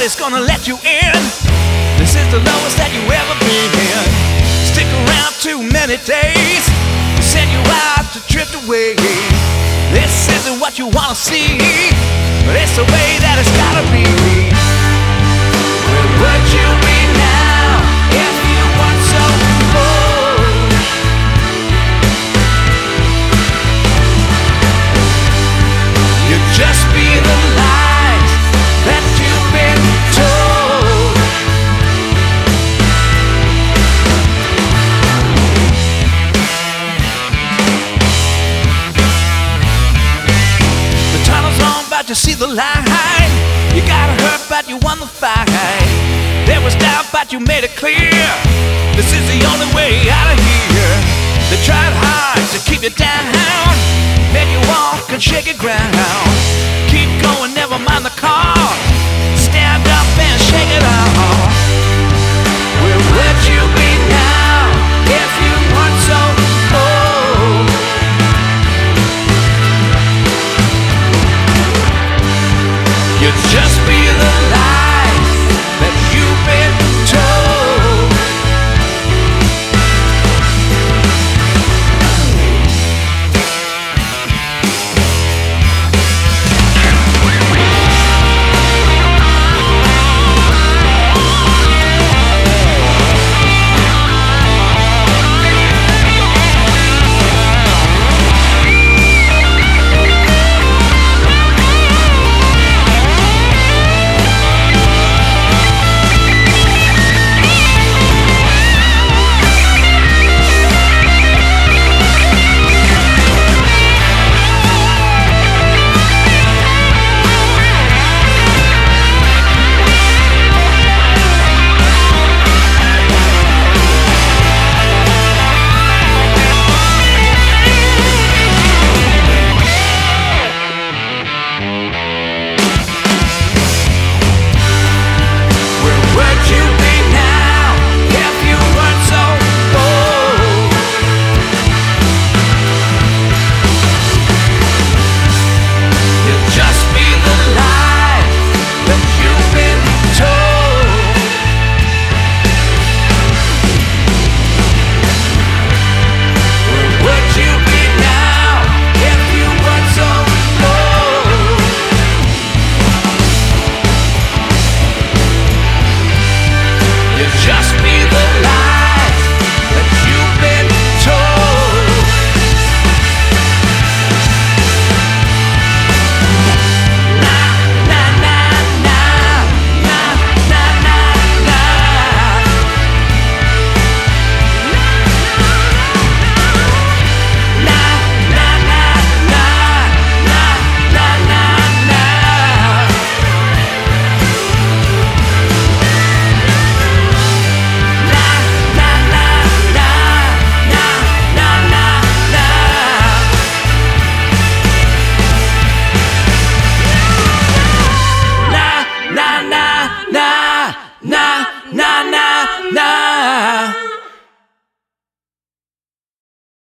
nobody's gonna let you in. This is the lowest that you ever been. Stick around too many days, send you out to drift away. This isn't what you wanna see, but it's the way that it's gotta be. Where would you be now if you weren't so bold? You'd just be the lies that you've been told. The tunnel's long, but you see the light. You got hurt, but you won the fight. There was doubt, but you made it clear. This is the only way out of here. They tried hard to keep you down, made you walk and shake your ground. Keep going, never mind the call. Stand up and shake it off. Where would you be now if you weren't so old? You'd just